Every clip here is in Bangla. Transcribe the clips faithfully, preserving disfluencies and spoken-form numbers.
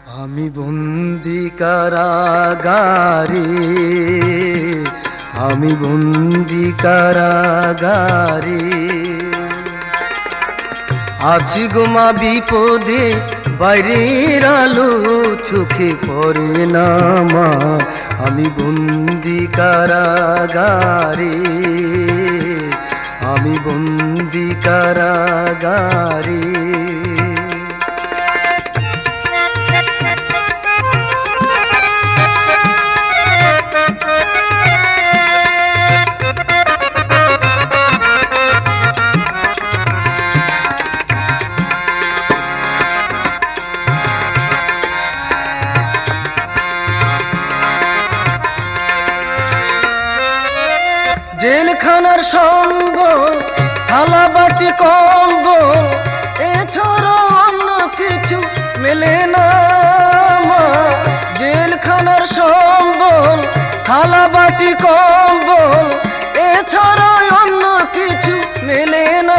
আমি বন্দি কারাগারে, আমি বন্দি কারাগারে, আছি গো মা বিপদে, বাইরের আলো চোখে পড়ে না মা। আমি বন্দি কারাগারে, আমি বন্দি কারাগারে। জেলখানার সম্বল, থালা বাটি কম্বল, এছাড়া অন্য কিছু মেলে না মা। জেলখানার সম্বল, থালা বাটি কম্বল, এছাড়া অন্য কিছু মেলে না।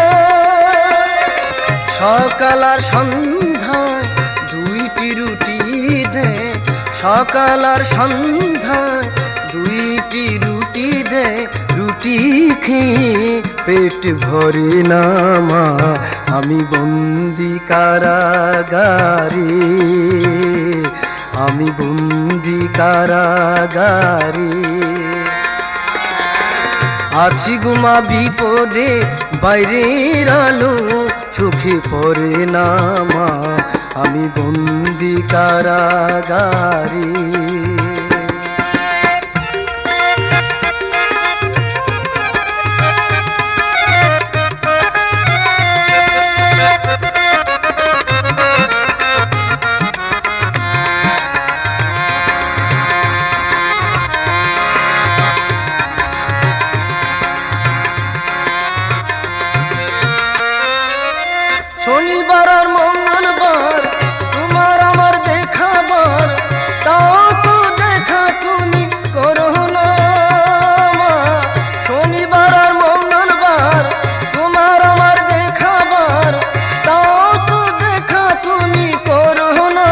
সকাল আর সন্ধ্যায় দুইটি রুটি দে, সকাল আর সন্ধ্যায় দুইটি রুটি দে, রুটি খেয়ে পেট ভরে না মা। আমি বন্দি কারাগারে, আমি বন্দি কারাগারে, আছি গো মা বিপদে, বাইরের আলো চোখে পড়ে না মা। আমি বন্দি কারাগারে। শনিবার আর মঙ্গলবার তোমার আমার দেখাবার, তাও তো দেখা তুমি করো না মা। শনিবার আর মঙ্গলবার তোমার আমার দেখাবার, তাও তো দেখা তুমি করো না।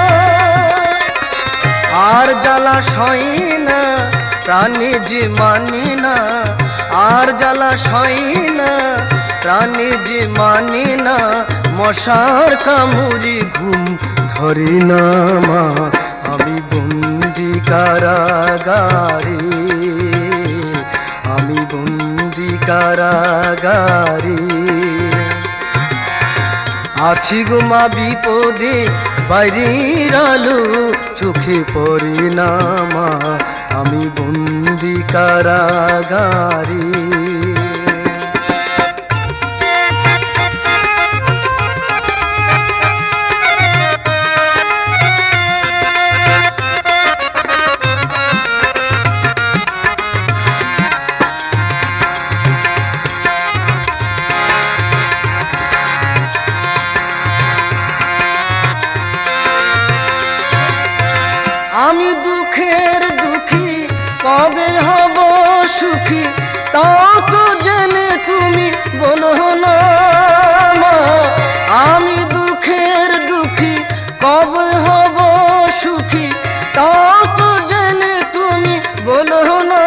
আর জ্বালা সয় না প্রাণে যে মানে না, আর জ্বালা সয় না প্রাণে যে মানে না। মশার কামড়ে ঘুম ধরে না মা। আমি বন্দি কারাগারে, আমি বন্দি কারাগারে, আছি গো মা বিপদে, বাইরের আলো চোখে পড়ে না মা। আমি বন্দি কারাগারে। আমি দুঃখের দুঃখী, কবে হব সুখী, তাও তো জেনে তুমি বলো না মা। আমি দুঃখের দুঃখী, কবে হব সুখী, তাও তো জেনে তুমি বলো না।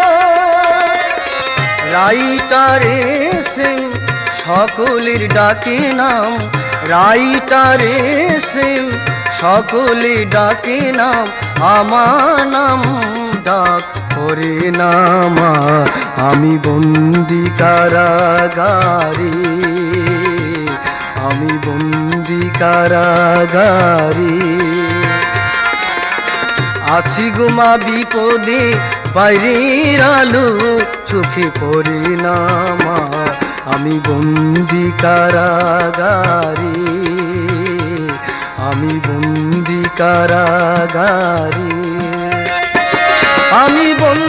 রাইটারে সেম সকলের ডাকে নাম, রাইটারে সেম সকলে ডাকে নাম, আমার নাম ডাক করে না মা। আমি বন্দি কারাগারে, আমি বন্দি কারাগারে, আছি গো মা বিপদে, বাইরের আলো চোখে পড়ে না মা। আমি বন্দি কারাগারে, আমি বন্দি কারাগারে, আমি বন্দি